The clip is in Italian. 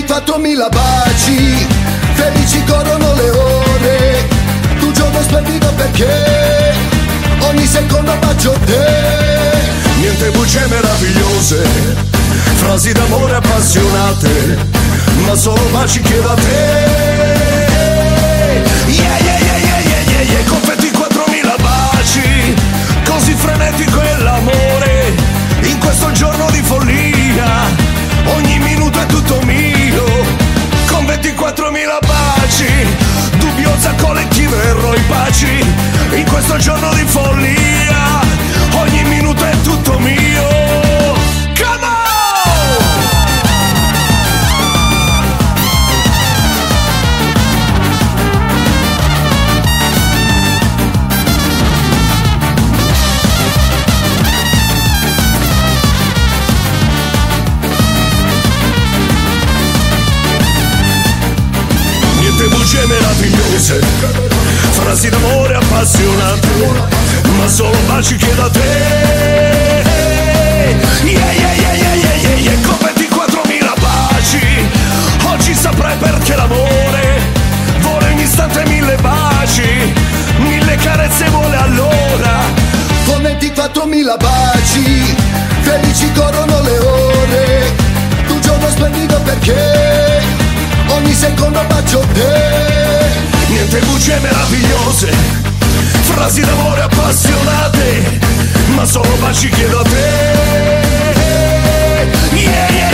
24.000 baci, felici corrono le ore, tu giorno splendido perché ogni secondo bacio te. Niente bugie meravigliose, frasi d'amore appassionate, ma solo baci chiedo a te. Yeah, yeah, yeah, yeah, yeah, yeah, yeah. Con 24.000 baci, così frenetico è l'amore, in questo giorno di follia, ogni minuto è tutto mio. Con 24.000 baci, dubbiosa collettiva eroi baci, in questo giorno di follia, ogni minuto è tutto mio. Come on! Niente bugie meravigliose, frasi d'amore appassionate, ma solo baci chiedo a te. Yeah, yeah, yeah, yeah, yeah, yeah, yeah. Con 24.000 baci, oggi saprai perché l'amore vuole ogni istante 1000 baci, 1000 carezze vuole allora. Con 24.000 baci, felici corrono le ore, tu giorno splendido perché ogni secondo bacio te. Niente bugie meravigliose, frasi d'amore appassionate, ma solo baci chiedo a te. Yeah, yeah.